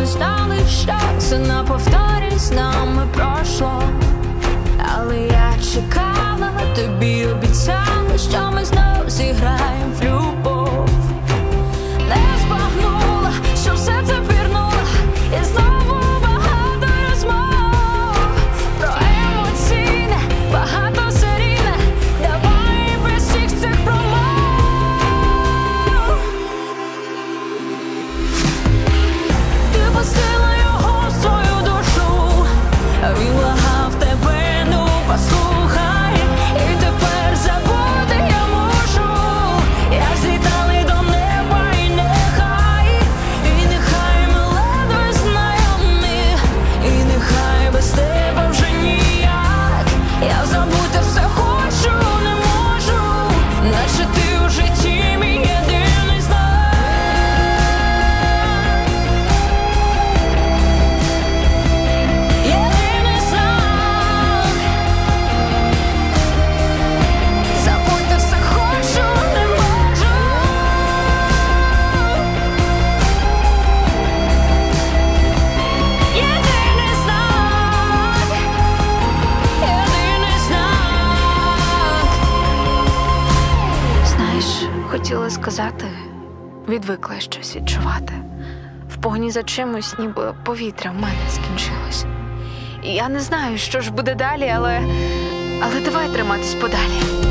знали, що це на повторі з нами пройшло. Але я чекала, тобі обіцяла, що ми знов зіграємо в любов. Не збагнула, що все це пірнула, і знову багато розмов про емоційне, багато серійне, давай без всіх цих промов. Ти пустила його в свою душу, він благав тебе, ну послухай, і тепер забути я можу, як злітали до неба, і нехай ми ледве знайомі, і нехай без тебе вже ніяк, я забути все хочу, не можу, наче ти у житті мій єдиний знак. Єдиний знак. Забути все хочу, не можу. Єдиний знак. Єдиний знак. Знаєш, хотіла сказати, відвикла щось відчувати. В погоні за чимось, ніби повітря в мене скінчилось. І я не знаю, що ж буде далі, але давай триматись подалі.